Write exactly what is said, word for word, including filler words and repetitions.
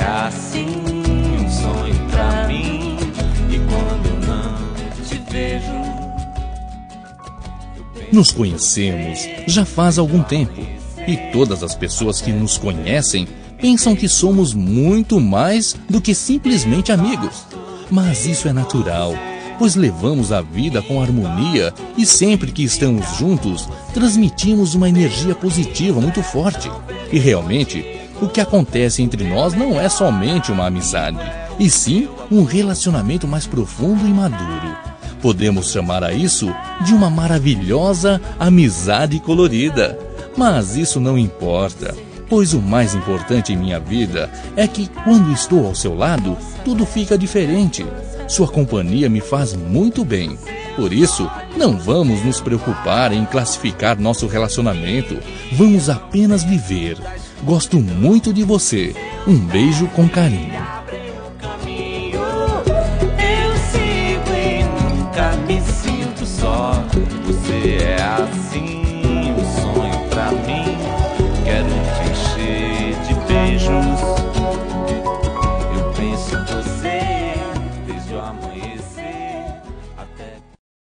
assim um sonho pra mim. E quando não te vejo, nos conhecemos já faz algum tempo e todas as pessoas que nos conhecem pensam que somos muito mais do que simplesmente amigos. Mas isso é natural, pois levamos a vida com harmonia e sempre que estamos juntos, transmitimos uma energia positiva muito forte. E realmente, o que acontece entre nós não é somente uma amizade, e sim um relacionamento mais profundo e maduro. Podemos chamar a isso de uma maravilhosa amizade colorida. Mas isso não importa, pois o mais importante em minha vida é que quando estou ao seu lado, tudo fica diferente. Sua companhia me faz muito bem. Por isso, não vamos nos preocupar em classificar nosso relacionamento. Vamos apenas viver. Gosto muito de você. Um beijo com carinho. eu sigo e nunca me sinto só. Você é a